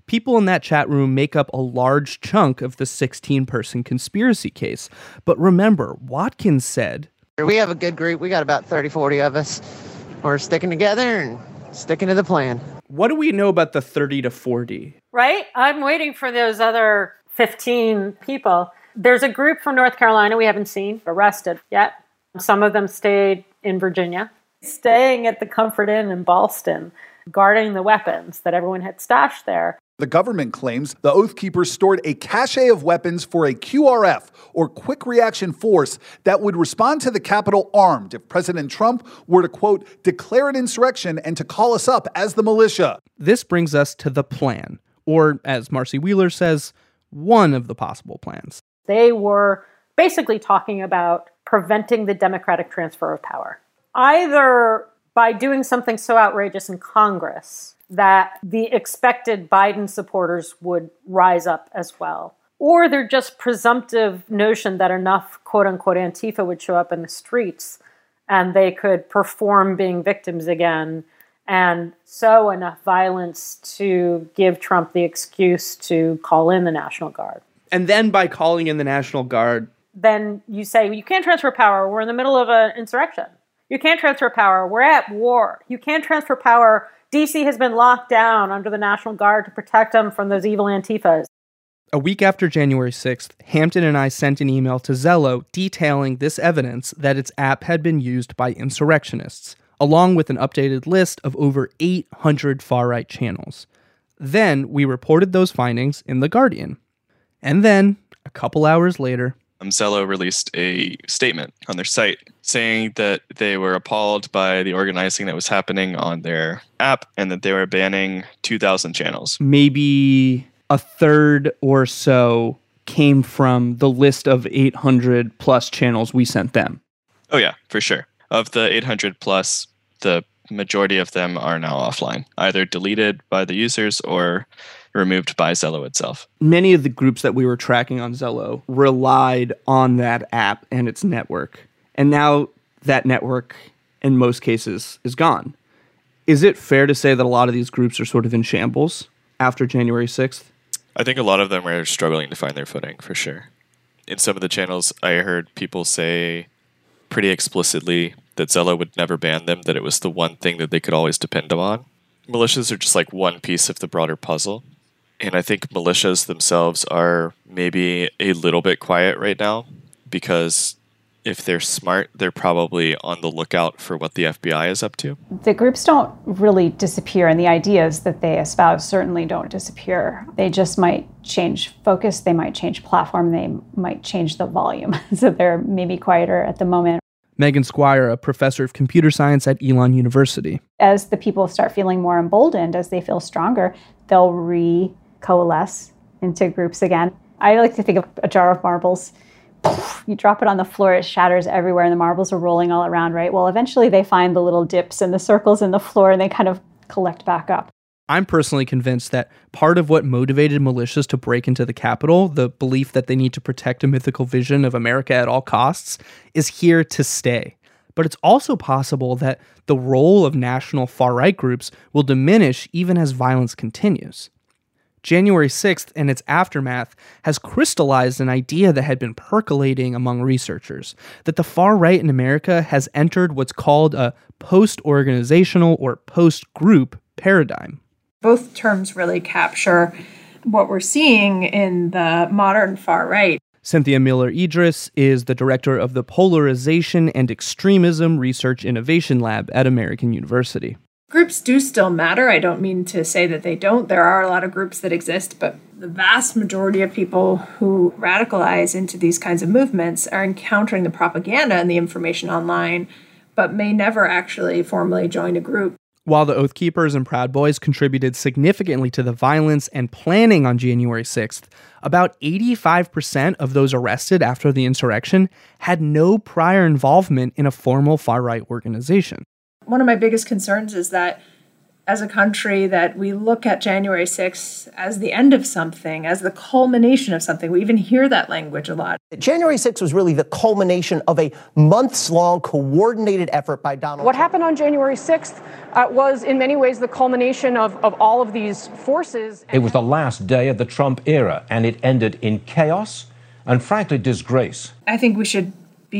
Speaker 20: People in that chat room make up a large chunk of the sixteen-person conspiracy case. But remember, Watkins said,
Speaker 19: We have a good group. We got about thirty, forty of us. We're sticking together and sticking to the plan.
Speaker 20: What do we know about the thirty to forty?
Speaker 21: Right? I'm waiting for those other fifteen people. There's a group from North Carolina we haven't seen arrested yet. Some of them stayed in Virginia, staying at the Comfort Inn in Ballston, guarding the weapons that everyone had stashed there.
Speaker 7: The government claims the Oath Keepers stored a cache of weapons for a Q R F, or Quick Reaction Force, that would respond to the Capitol armed if President Trump were to, quote, declare an insurrection and to call us up as the militia.
Speaker 20: This brings us to the plan, or as Marcy Wheeler says, one of the possible plans.
Speaker 21: They were basically talking about preventing the democratic transfer of power, either by doing something so outrageous in Congress that the expected Biden supporters would rise up as well, or they're just presumptive notion that enough quote-unquote Antifa would show up in the streets and they could perform being victims again and sow enough violence to give Trump the excuse to call in the National Guard.
Speaker 20: And then by calling in the National Guard,
Speaker 21: then you say, well, you can't transfer power. We're in the middle of an insurrection. You can't transfer power. We're at war. You can't transfer power. D C has been locked down under the National Guard to protect them from those evil Antifas.
Speaker 20: A week after January sixth, Hampton and I sent an email to Zello detailing this evidence that its app had been used by insurrectionists, along with an updated list of over eight hundred far-right channels. Then we reported those findings in The Guardian. And then, a couple hours later,
Speaker 16: Um, Zello released a statement on their site saying that they were appalled by the organizing that was happening on their app and that they were banning two thousand channels.
Speaker 20: Maybe a third or so came from the list of eight hundred plus channels we sent them.
Speaker 16: Oh yeah, for sure. Of the eight hundred plus, the majority of them are now offline, either deleted by the users or removed by Zello itself.
Speaker 20: Many of the groups that we were tracking on Zello relied on that app and its network. And now that network, in most cases, is gone. Is it fair to say that a lot of these groups are sort of in shambles after January sixth?
Speaker 16: I think a lot of them are struggling to find their footing, for sure. In some of the channels, I heard people say pretty explicitly that Zello would never ban them, that it was the one thing that they could always depend on. Militias are just like one piece of the broader puzzle. And I think militias themselves are maybe a little bit quiet right now because if they're smart, they're probably on the lookout for what the F B I is up to.
Speaker 8: The groups don't really disappear, and the ideas that they espouse certainly don't disappear. They just might change focus, they might change platform, they might change the volume. So they're maybe quieter at the moment.
Speaker 20: Megan Squire, a professor of computer science at Elon University.
Speaker 8: As the people start feeling more emboldened, as they feel stronger, they'll re-coalesce into groups again. I like to think of a jar of marbles. You drop it on the floor, it shatters everywhere, and the marbles are rolling all around, right? Well, eventually they find the little dips and the circles in the floor, and they kind of collect back up.
Speaker 20: I'm personally convinced that part of what motivated militias to break into the Capitol, the belief that they need to protect a mythical vision of America at all costs, is here to stay. But it's also possible that the role of national far-right groups will diminish even as violence continues. January sixth and its aftermath has crystallized an idea that had been percolating among researchers, that the far right in America has entered what's called a post-organizational or post-group paradigm.
Speaker 9: Both terms really capture what we're seeing in the modern far right.
Speaker 20: Cynthia Miller Idris is the director of the Polarization and Extremism Research Innovation Lab at American University.
Speaker 9: Groups do still matter. I don't mean to say that they don't. There are a lot of groups that exist, but the vast majority of people who radicalize into these kinds of movements are encountering the propaganda and the information online, but may never actually formally join a group.
Speaker 20: While the Oath Keepers and Proud Boys contributed significantly to the violence and planning on January sixth, about eighty-five percent of those arrested after the insurrection had no prior involvement in a formal far-right organization.
Speaker 9: One of my biggest concerns is that as a country that we look at January sixth as the end of something, as the culmination of something. We even hear that language a lot.
Speaker 3: January sixth was really the culmination of a months-long coordinated effort by Donald
Speaker 4: What
Speaker 3: Trump.
Speaker 4: happened on January sixth uh, was in many ways the culmination of, of all of these forces.
Speaker 10: It was the last day of the Trump era, and it ended in chaos and, frankly, disgrace.
Speaker 9: I think we should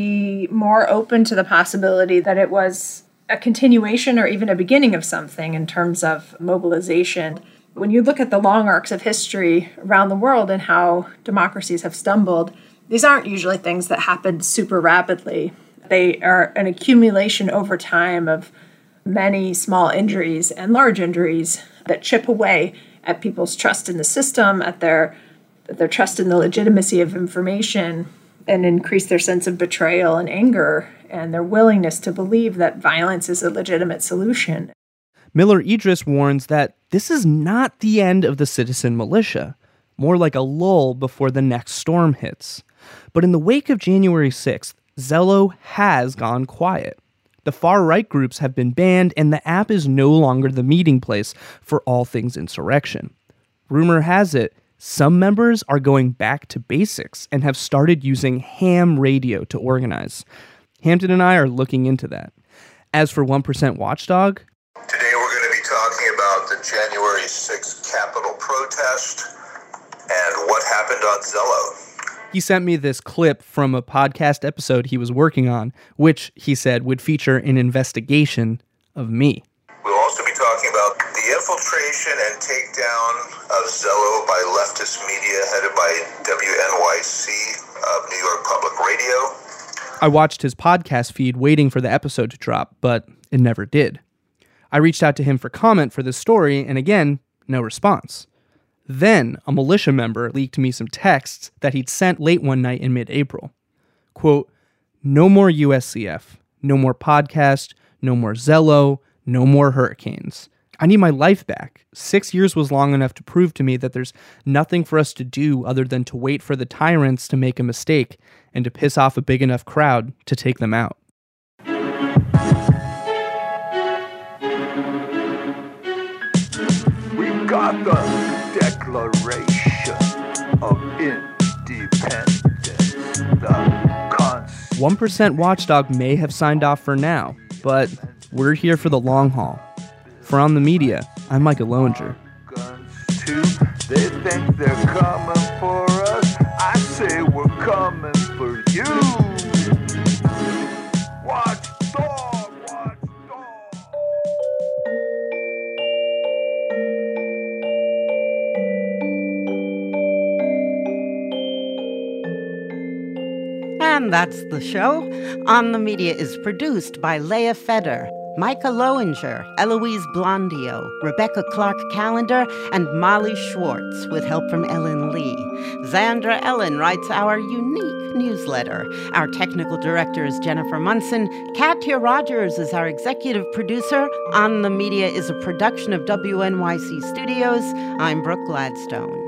Speaker 9: be more open to the possibility that it was a continuation or even a beginning of something in terms of mobilization. When you look at the long arcs of history around the world and how democracies have stumbled, these aren't usually things that happen super rapidly. They are an accumulation over time of many small injuries and large injuries that chip away at people's trust in the system, at their, their trust in the legitimacy of information, and increase their sense of betrayal and anger and their willingness to believe that violence is a legitimate solution.
Speaker 20: Miller Idris warns that this is not the end of the citizen militia, more like a lull before the next storm hits. But in the wake of January sixth, Zello has gone quiet. The far-right groups have been banned, and the app is no longer the meeting place for all things insurrection. Rumor has it, some members are going back to basics and have started using ham radio to organize. Hampton and I are looking into that. As for one percent Watchdog,
Speaker 1: Today we're going to be talking about the January sixth Capitol protest and what happened on Zello.
Speaker 20: he sent me this clip from a podcast episode he was working on, which he said would feature an investigation of me.
Speaker 1: We'll also be talking about the infiltration and takedown of Zello by leftist media headed by W N Y C of New York Public Radio.
Speaker 20: I watched his podcast feed waiting for the episode to drop, but it never did. I reached out to him for comment for this story, and again, no response. Then, a militia member leaked me some texts that he'd sent late one night in mid-April. Quote, no more U S C F, no more podcast, no more Zello, no more hurricanes. I need my life back. Six years was long enough to prove to me that there's nothing for us to do other than to wait for the tyrants to make a mistake and to piss off a big enough crowd to take them out.
Speaker 1: We've got the Declaration of Independence. The Constitution.
Speaker 20: one percent Watchdog may have signed off for now, but we're here for the long haul. For On the Media, I'm Micah Lowinger.
Speaker 1: They think they're coming for us. I say we're coming for you. Watchdog, watchdog.
Speaker 22: And that's the show. On the Media is produced by Leah Feder, Micah Lowinger, Eloise Blondio, Rebecca Clark-Callender, and Molly Schwartz, with help from Ellen Lee. Zandra Ellen writes our unique newsletter. Our technical director is Jennifer Munson. Katya Rogers is our executive producer. On the Media is a production of W N Y C Studios. I'm Brooke Gladstone.